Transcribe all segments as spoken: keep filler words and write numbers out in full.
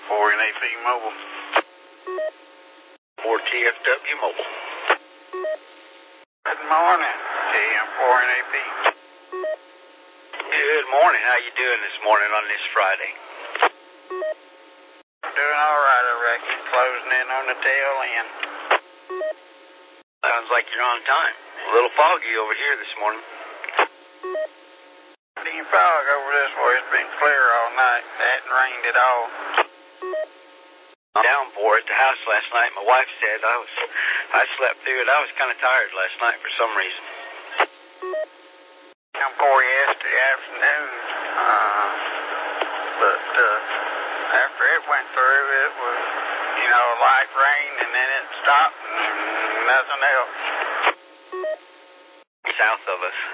four N A P Mobile. four T F W Mobile. Good morning, T M four N A P. Good morning. How you doing this morning on this Friday? Doing all right, I reckon. Closing in on the tail end. Sounds like you're on time. A little foggy over here this morning. Any fog over this way. It's been clear all night. It hadn't rained at all. Downpour at the house last night. My wife said I was, I slept through it. I was kind of tired last night for some reason. Downpour yesterday afternoon, uh, but uh, after it went through, it was, you know, light rain, and then it stopped, and nothing else. South of us.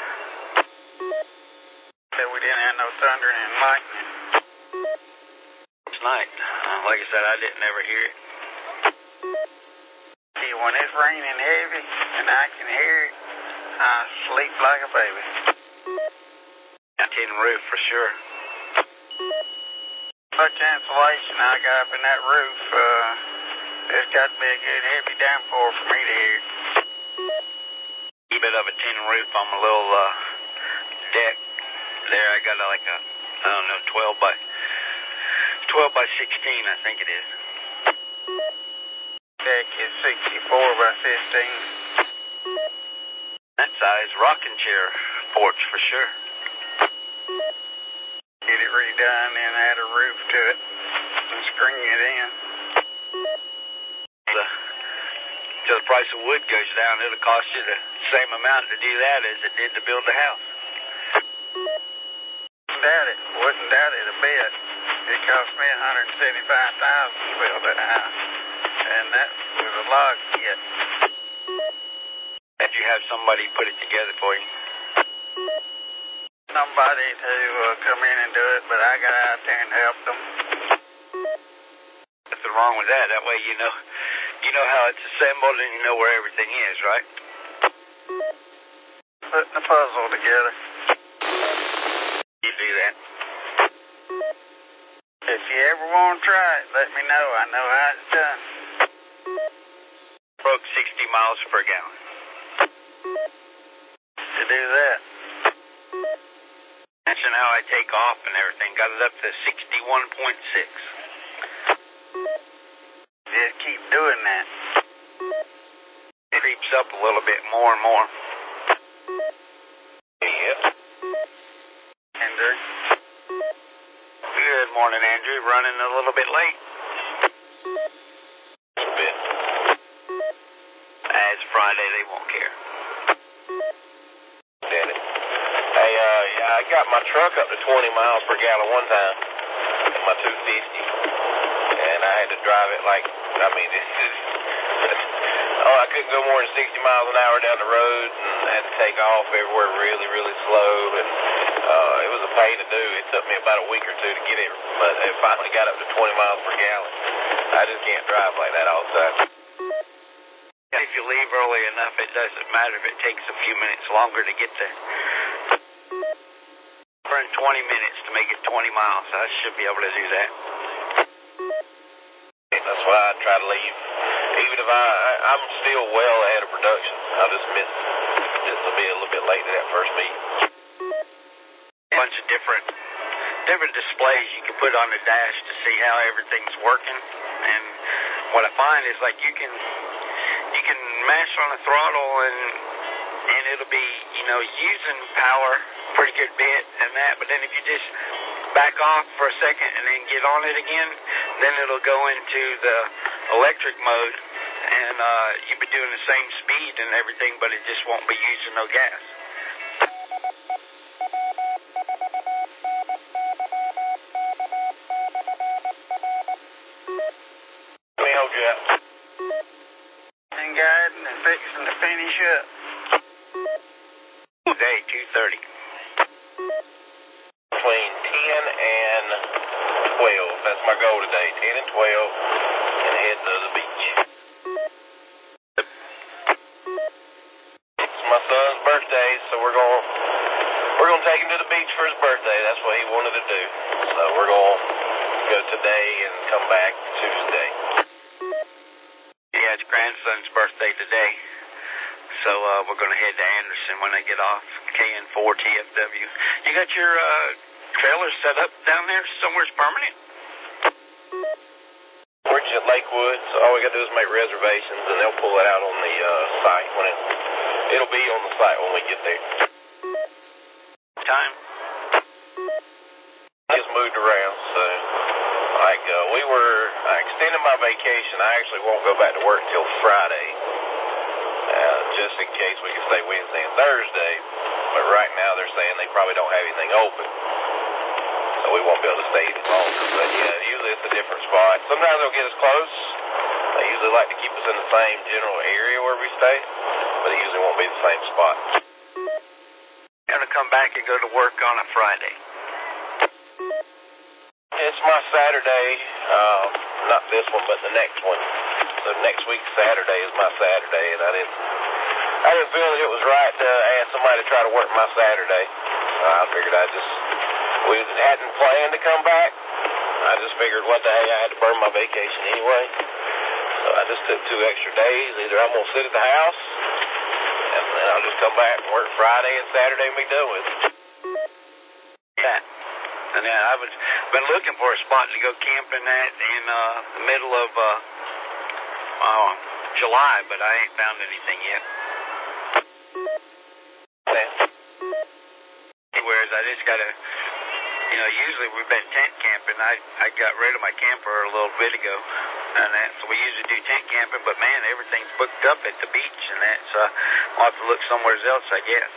So we didn't have no thunder and lightning. Last night, uh, like I said, I didn't ever hear it. See, when it's raining heavy and I can hear it, I sleep like a baby. Tin roof for sure. Much insulation I got up in that roof, uh, it's got to be a good heavy downpour for me to hear. A bit of a tin roof on my little uh, deck. There, I got a, like a, I don't know, twelve by twelve by sixteen, I think it is. Deck is sixty-four by fifteen. That size rocking chair porch for sure. Get it redone and add a roof to it and screen it in. The, till the price of wood goes down, it'll cost you the same amount to do that as it did to build the house. Wouldn't doubt it. Wouldn't doubt it a bit. It cost me one hundred seventy-five thousand dollars to build that house, and that was a log kit. Did you have somebody put it together for you? Somebody to uh, come in and do it, but I got out there and helped them. Nothing wrong with that. That way you know, you know how it's assembled and you know where everything is, right? Putting the puzzle together. You do that. If you ever want to try it, let me know. I know how it's done. Broke sixty miles per gallon. To do that. Mention how I take off and everything. Got it up to sixty-one point six. Just keep doing that. It creeps up a little bit more and more. Yep. Andrew. Good morning, Andrew. Running a little bit late. A bit. As Friday, they won't care. Did it. Hey, uh, yeah, I got my truck up to twenty miles per gallon one time, in my two fifty, and I had to drive it like, I mean, this is, oh, I couldn't go more than sixty miles an hour down the road, and I had to take off everywhere really, really slow, and uh, it was a pain to do. It took me about a week or two to get it, but it finally got up to twenty miles per gallon. I just can't drive like that all the time. If you leave early enough, it doesn't matter if it takes a few minutes longer to get there. Burn twenty minutes to make it twenty miles. I should be able to do that. That's why I try to leave. Even if I, I I'm still well ahead of production. I'll just miss just to be a little bit late to that first meeting. A bunch of different different displays you can put on the dash to see how everything's working. And what I find is like you can you can mash on the throttle and and it'll be, you know, using power pretty good bit and that, but then if you just back off for a second and then get on it again, then it'll go into the electric mode and uh, you'll be doing the same speed and everything, but it just won't be using no gas. Let me hold you up. And guiding and fixing to finish up. Today, two thirty. Between ten and twelve. That's my goal today. ten and twelve. And head to the beach. It's my son's birthday, so we're going we're going to take him to the beach for his birthday. That's what he wanted to do. So we're going to go today and come back Tuesday. Yeah, it's grandson's birthday today. So uh, we're going to head to Anderson when I get off K N four T F W. You got your uh, trailer set up down there somewhere's permanent? We're just at Lakewood, so all we got to do is make reservations, and they'll pull it out on the uh, site. When it, it'll be on the site when we get there. Time? Just moved around, so like uh, we were I extended my vacation. I actually won't go back to work till Friday, uh, just in case we can stay Wednesday and Thursday. But right now they're saying they probably don't have anything open, so we won't be able to stay any longer. But yeah, usually it's a different spot. Sometimes they'll get us close. They usually like to keep us in the same general area where we stay, but it usually won't be the same spot. Going to come back and go to work on a Friday. It's my Saturday, uh, not this one, but the next one. So next week's Saturday is my Saturday, and I didn't, I didn't feel that it was right to ask somebody to try to work my Saturday. Uh, I figured I just, we hadn't planned to come back. I just figured what the heck, I had to burn my vacation anyway. So I just took two extra days. Either I'm going to sit at the house, and then I'll just come back and work Friday and Saturday and be done with it. Yeah. And then I was been looking for a spot to go camping at in uh, the middle of uh, uh, July, but I ain't found anything yet. Whereas I just gotta, you know, usually we've been tent camping. I I got rid of my camper a little bit ago, and that so we usually do tent camping. But man, everything's booked up at the beach and that, so I'll have to look somewhere else, I guess.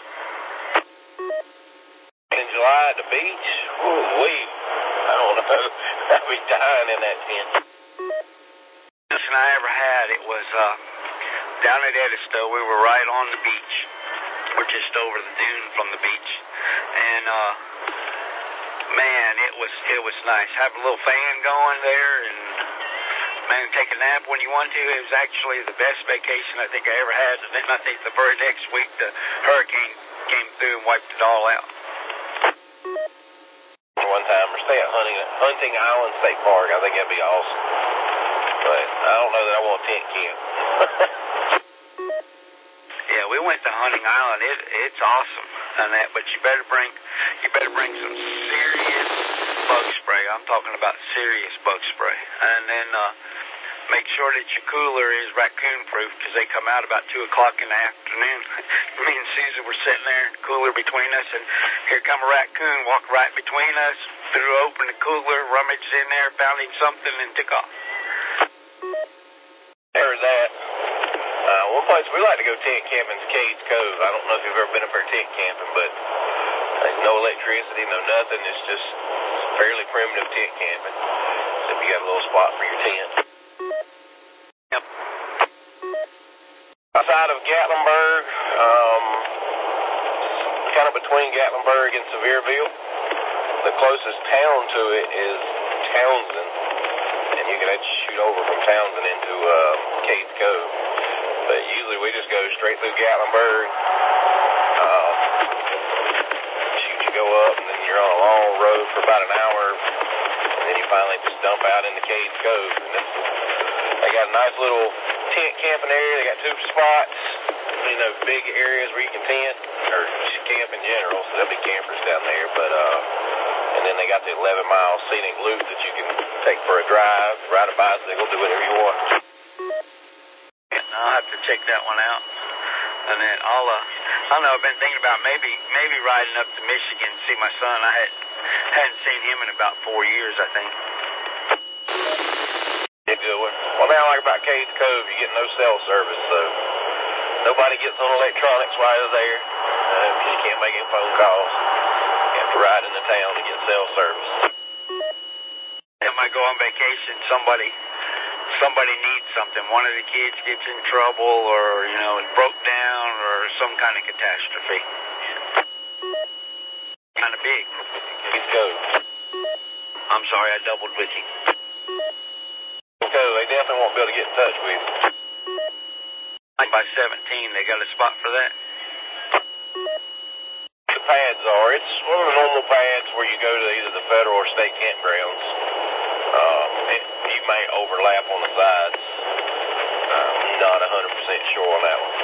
In July at the beach? Ooh, wee. I don't know. I'd be dying in that tent. Best I ever had, it was uh, down at Edisto. We were right on the beach. We're just over the dune from the beach. And, uh, man, it was it was nice. Have a little fan going there and, man, take a nap when you want to. It was actually the best vacation I think I ever had. And then I think the very next week the hurricane came through and wiped it all out. One time, or stay at Hunting, Hunting Island State Park. I think that'd be awesome. But I don't know that I want tent camp. Yeah, we went to Hunting Island. It it's awesome and that, but you better bring you better bring some serious bug spray. I'm talking about serious bug spray, and then uh, make sure that your cooler is raccoon proof because they come out about two o'clock in the afternoon. Me and Susan were sitting there, cooler between us, and here come a raccoon, walked right between us, threw open the cooler, rummaged in there, found him something, and took off. There's that. Uh, one place we like to go tent camping is Cades Cove. I don't know if you've ever been up there tent camping, but there's no electricity, no nothing. It's just fairly primitive tent camping. If you got a little spot for your tent. Yep. Outside of Gatlinburg, um, kind of between Gatlinburg and Sevierville, the closest town to it is Townsend, and you can actually shoot over from Townsend into uh, Cades Cove. But usually we just go straight through Gatlinburg, uh, shoot, you go up, and then you're on a long road for about an hour, and then you finally just dump out into Cades Cove. And it's, they got a nice little tent camping area. They got two spots, you know, big areas where you can tent, or just camp in general, so there'll be campers down there. But uh, and then they got the eleven mile scenic loop that you can take for a drive, ride a bicycle, do whatever you want. I'll have to check that one out. And then I'll, uh, I don't know, I've been thinking about maybe maybe riding up to Michigan to see my son. I had, hadn't seen him in about four years, I think. Yeah, good one. Well, now, like about Cades Cove, you get no cell service, so nobody gets on electronics while you're there. Uh, you can't make any phone calls. You have to ride into town to get cell service. I might go on vacation, somebody... somebody needs something. One of the kids gets in trouble or, you know, it broke down or some kind of catastrophe. Kind of big. Cades Cove. I'm sorry, I doubled with you. Cove, they definitely won't be able to get in touch with you. By seventeen, they got a spot for that? The pads are. It's one of the normal pads where you go to either the federal or state campgrounds. Um, it, you may overlap on the sides. I'm not one hundred percent sure on that one.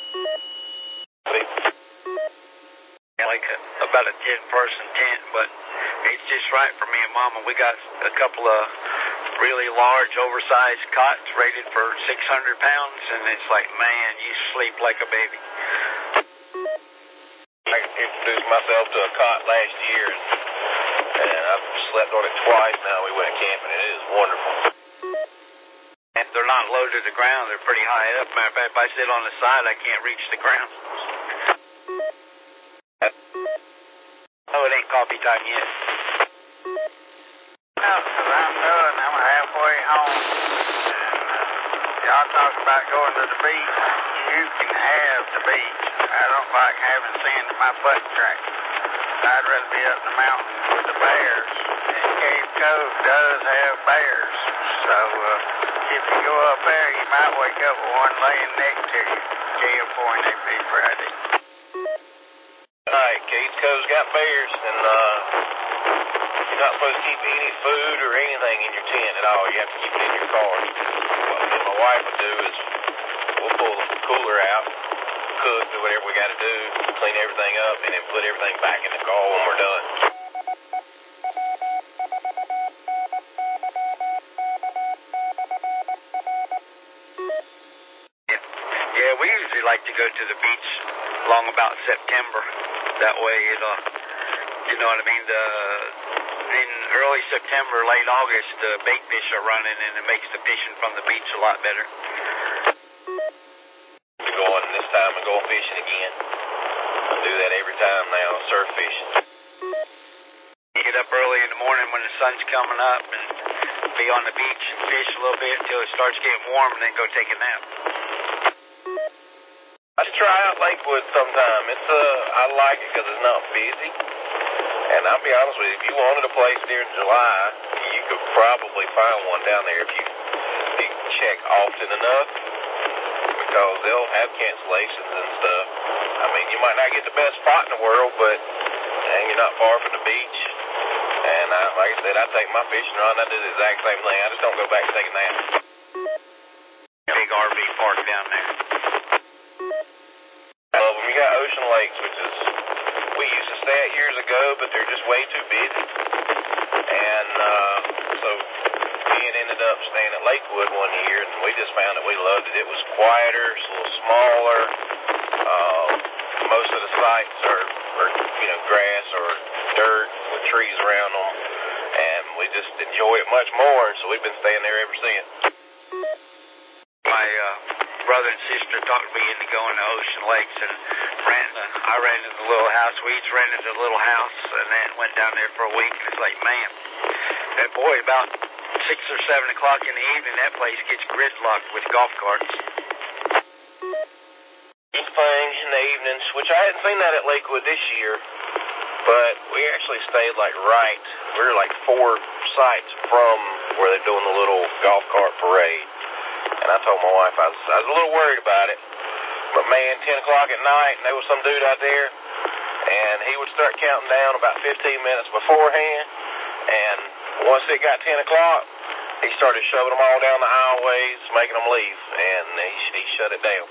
Like a, about a ten-person tent, but it's just right for me and Mama. We got a couple of really large, oversized cots rated for six hundred pounds, and it's like, man, you sleep like a baby. I introduced myself to a cot last year, and, and I've slept on it twice now. We went camping, and it is wonderful. And they're not low to the ground. They're pretty high up. Matter of fact, if I sit on the side, I can't reach the ground. Oh, it ain't coffee time yet. No, because I'm done. I'm halfway home. And uh, y'all talk about going to the beach. You can have the beach. I don't like having sand in my butt crack. I'd rather be up in the mountains with the bears. And Cave Cove does have bears. So uh, if you go up there, you might wake up with one laying next to you. Gale Point every Friday. Alright, Cave Cove's got bears, and uh, you're not supposed to keep any food or anything in your tent at all. You have to keep it in your car. What me and my wife will do is we'll pull the cooler out, cook, do whatever we got to do, clean everything up, and then put everything back in the car when we're done. Yeah, yeah, we usually like to go to the beach along about September. That way it'll, you know what I mean, the, in early September, late August, the bait fish are running, and it makes the fishing from the beach a lot better. We're going this time and go fishing again. I do that every time now, surf fishing. You get up early in the morning when the sun's coming up and be on the beach and fish a little bit until it starts getting warm, and then go take a nap. I should try out Lakewood sometime. It's uh, I like it because it's not busy. And I'll be honest with you, if you wanted a place during July, you could probably find one down there if you, you check often enough, because they'll have cancellations and stuff. I mean, you might not get the best spot in the world, but and you're not far from the beach. And I, like I said, I take my fishing rod, and I do the exact same thing. I just don't go back and take a nap. Big R V park down there. I love them. You got Ocean Lakes, which is, we used to stay at years ago, but they're just way too busy. And uh, so me and ended up staying at Lakewood one year, and we just found that we loved it. It was quieter, it's a little smaller. Uh, most of the sites are, are, you know, grass or dirt with trees around them, and we just enjoy it much more. And so we've been staying there ever since. My uh, brother and sister talked me into going to Ocean Lakes, and ran, uh, I rented a little house. We each rented a little house, and then went down there for a week. And it's like, man, and boy, about six or seven o'clock in the evening, that place gets gridlocked with golf carts. Thing in the evenings, which I hadn't seen that at Lakewood this year, but we actually stayed like right, we were like four sites from where they're doing the little golf cart parade. And I told my wife I was, I was a little worried about it, but man, ten o'clock at night, and there was some dude out there, and he would start counting down about fifteen minutes beforehand, and once it got ten o'clock, he started shoving them all down the aisleways, making them leave, and he, he shut it down.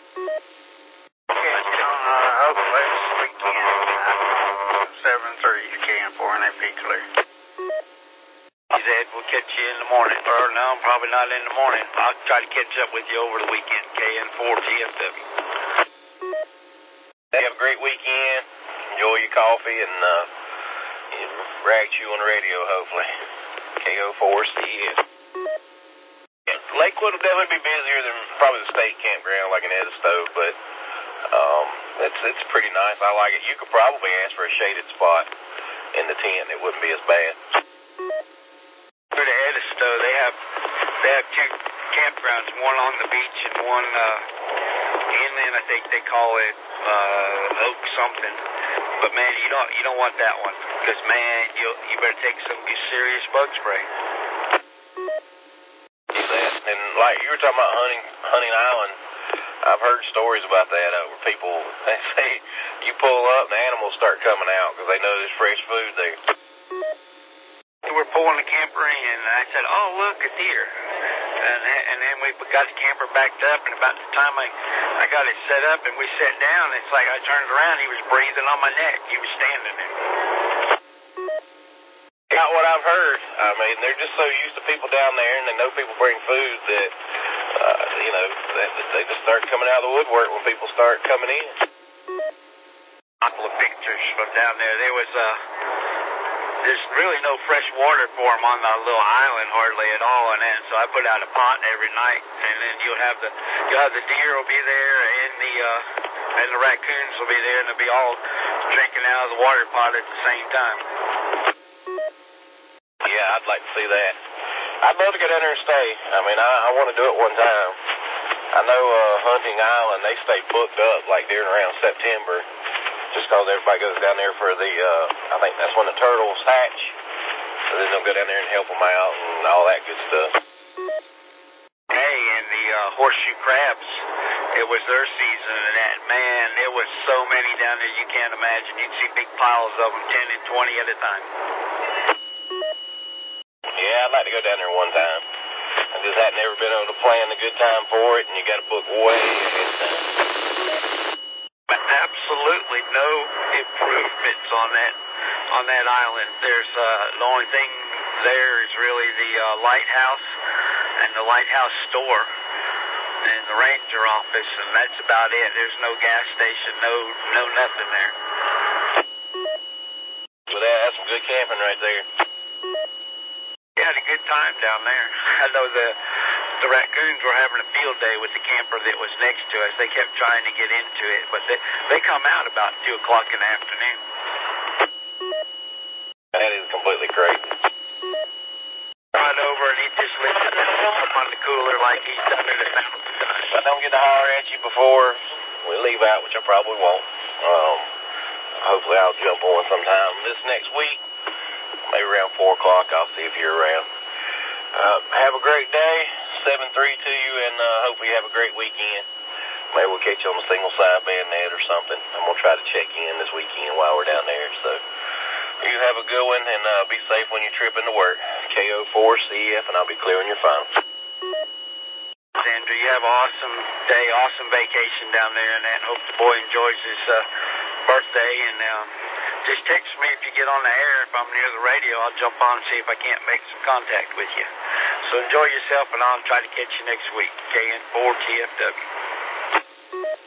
Uh, hopefully this weekend, uh, seven three camp for an A P clear. He said, we'll catch you in the morning. Or no, probably not in the morning. I'll try to catch up with you over the weekend, K N four T F W. Have a great weekend. Enjoy your coffee and uh, rag chew on the radio, hopefully. K O four C S. Yeah, Lakewood will definitely be busier than probably the state campground like in Edisto, but um, it's it's pretty nice. I like it. You could probably ask for a shaded spot in the tent. It wouldn't be as bad. For the Edisto, they have they have two campgrounds, one on the beach and one uh, inland. I think they call it uh, Oak something. But man, you don't you don't want that one, because man, you you better take some serious bug spray. That and like you were talking about hunting hunting island. I've heard stories about that uh, where people, they say you pull up and the animals start coming out because they know there's fresh food there. were pulling the camper in, and I said, oh, look, a deer. And, and then we got the camper backed up, and about the time I, I got it set up and we sat down, it's like I turned around, he was breathing on my neck. He was standing there. Not what I've heard. I mean, they're just so used to people down there, and they know people bring food that, uh, you know, they, they just start coming out of the woodwork when people start coming in. A couple of pictures from down there. There was a... Uh, There's really no fresh water for them on the little island hardly at all, and then so I put out a pot every night, and then you'll have the you'll have the deer will be there, and the uh, and the raccoons will be there, and they'll be all drinking out of the water pot at the same time. Yeah, I'd like to see that. I'd love to get down there and stay. I mean, I, I want to do it one time. I know uh, Hunting Island, they stay booked up like during around September. Just because everybody goes down there for the, uh, I think that's when the turtles hatch. So then they'll go down there and help them out and all that good stuff. Hey, and the uh, horseshoe crabs, it was their season, and that, man, there was so many down there you can't imagine. You'd see big piles of them, ten and twenty at a time. Yeah, I'd like to go down there one time. I just hadn't ever been able to plan a good time for it, and you got to book way ahead of time. Absolutely no improvements on that on that island. There's uh, the only thing there is really the uh, lighthouse and the lighthouse store and the ranger office, and that's about it. There's no gas station, no no nothing there. Well, that, that's some good camping right there. We had a good time down there. I know the the raccoons were having a field day with the camper that was next to us. They kept trying to get into it, but they, they come out about two o'clock in the afternoon. That is completely crazy. Right over and he just lifted it up on the cooler like he's done it a thousand times. If I don't get to holler at you before we leave out, which I probably won't, um, hopefully I'll jump on sometime this next week. Maybe around four o'clock. I'll see if you're around. Uh, have a great day. seven three to you, and uh, hopefully you have a great weekend. Maybe we'll catch you on the single side bayonet or something. I'm going to try to check in this weekend while we're down there. So you have a good one, and uh, be safe when you're tripping to work. K O four C F, and I'll be clearing your phone. Andrew, you have an awesome day, awesome vacation down there, and I hope the boy enjoys his uh, birthday. And uh, just text me if you get on the air. If I'm near the radio, I'll jump on and see if I can't make some contact with you. So enjoy yourself, and I'll try to catch you next week. K N four T F W.